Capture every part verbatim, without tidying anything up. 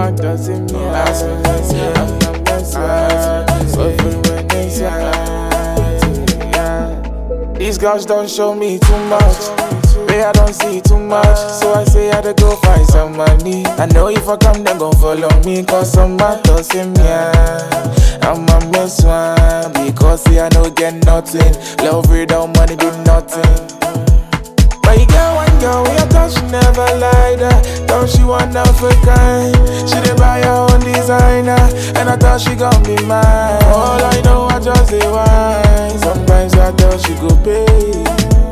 man doesn't mean as I'm not messing. These girls don't show me too much. Way I don't see too much, so I say I had to go find some money. I know if I come, they gon' follow me, cause some matters in me. I'm a mess one, because see I no get nothing. Love without money do nothing. But you get one girl, we thought she never lied her. Thought she one of a kind. She did buy her own designer, and I thought she gon' be mine. All I know, I just say why. Sometimes I thought she go pay.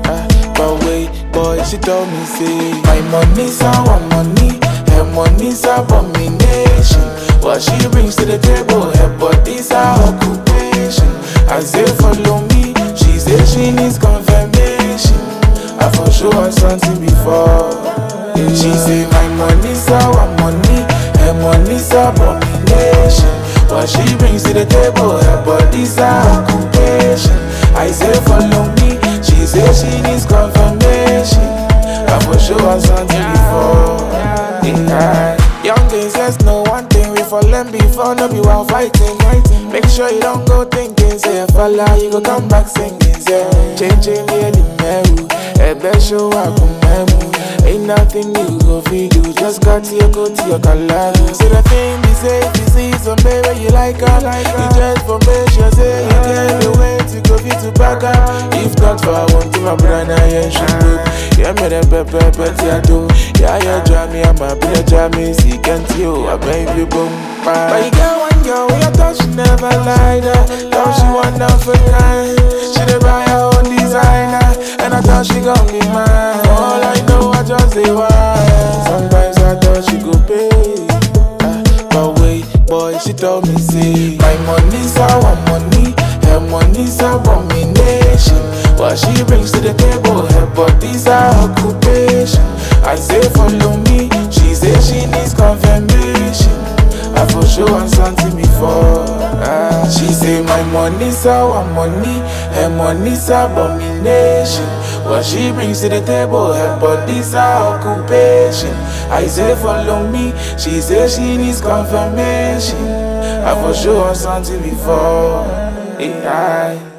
But wait, boy, she told me, say my money's our money, her money's abomination. What she brings to the table, her body's her occupation. I say follow me, she say she needs confirmation. I for sure her something before. She say my money's our money, her money's abomination. What she brings to the table, her body's her occupation. I say follow me, she say she needs confirmation. I for sure her something before. Yeah. Young days, let's know one thing. We fallen before, no be while fighting. Make sure you don't go thinking, say a fella, you go come back singing. Say, changing really meru, a best show I come meru. Ain't nothing you go feed you, just got to your go to your color. So the thing be say, if you see some baby you like her, you just for me, she say you can't wait to go fit to back up. If not for I want to my brother, yeah, she do. Yeah, me them pepper, pepper, yeah, do. Yeah, yeah, drive me, I'm a bit drive me, see, can't you, I make you boom. But you get one girl, we thought she never lied her. Thought she one of a kind. She did buy her own designer, and I thought she gon' be mine. All I know, I just say why. Sometimes I thought she go pay. uh, But wait, boy, she told me, say my money's our money, her money's abomination. What she brings to the table, her body's her occupation. I say follow me, she say she needs confirmation. I for sure want something before. ah, She say my money's our money, her money's abomination. What she brings to the table, her body's her occupation. I say follow me, she say she needs confirmation. I for sure want something before. Yeah.